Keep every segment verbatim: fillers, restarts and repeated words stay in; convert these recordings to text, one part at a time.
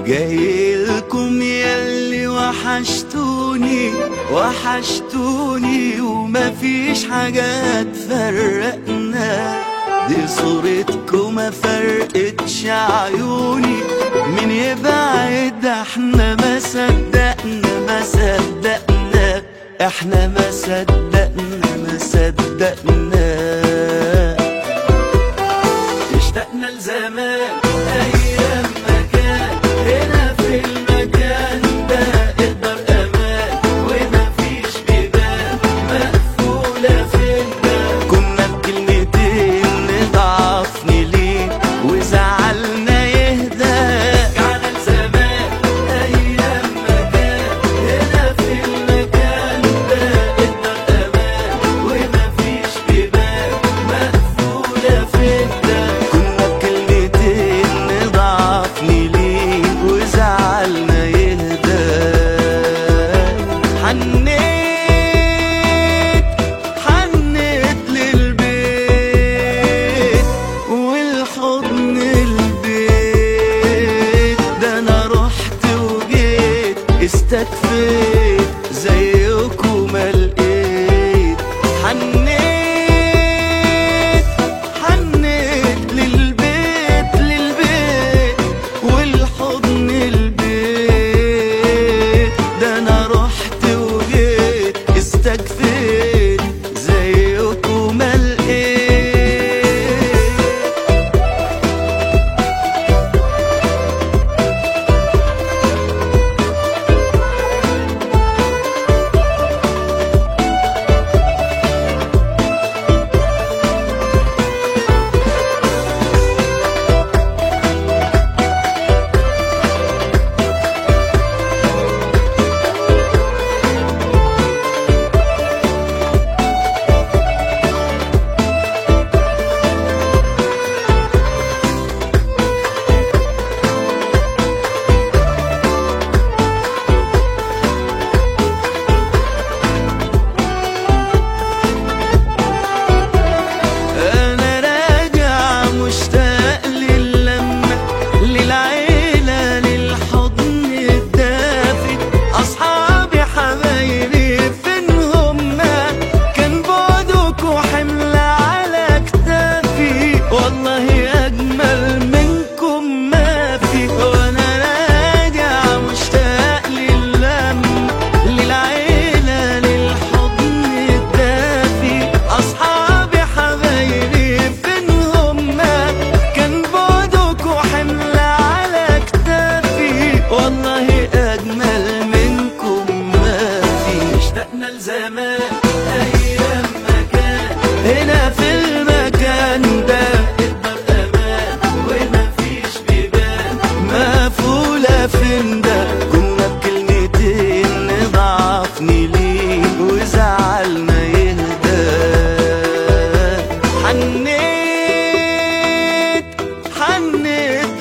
جايلكم ياللي وحشتوني وحشتوني ومفيش حاجة تفرقنا، دي صورتكم ما فرقتش عيوني، مين يبعد احنا ما صدقنا ما صدقنا احنا ما صدقنا ما صدقنا. اشتقنا لزمان ايام مكان هنا في المكان ده اقدر امان ومفيش بيبان مقفولة فينا، كنا بكلمتين نضعف نلين وزعلنا يهدى. رجعنا لزمان ايام مكان هنا في المكان ده اقدر امان ومفيش بيبان مقفولة فينا، كنا بكلمتين نضعف نلين وزعلنا يهدى. حنيت حنيت للبيت والحضن البيت ده انا رحت وجيت استكفيت زيكم ما لقيت. حنيت حنيت للبيت للبيت والحضن البيت ده انا رحت وجيت استكفيت زيكم ما لقيت. أنا راجع مشتاق للمة للعيلة للحضن الدافي، أصحابي حبايبي فين هما؟ كان بعدكوا حمل على كتافي، والله أجمل منكم ما في. وأنا راجع مشتاق للمة للعيلة للحضن الدافي، أصحابي حبايبي فين هما؟ كان بعدكوا حمل على كتافي، والله أجمل منكم ما في. اشتقنا لزمان أيام مكان هنا في المكان ده اقدر أمان ومفيش بيبان مقفولة فين ده، كنا بكلمتين نضعف نلين وزعلنا يهدى. حنيت حنيت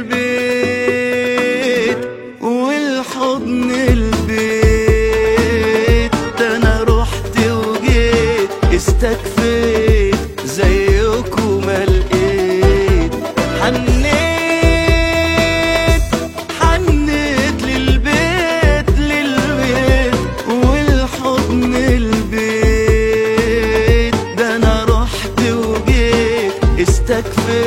للبيت والحضن البيت ده انا رحت وجيت استكفيت زيكم ما لقيت. حنيت حنيت للبيت للبيت والحضن البيت ده انا رحت وجيت استكفيت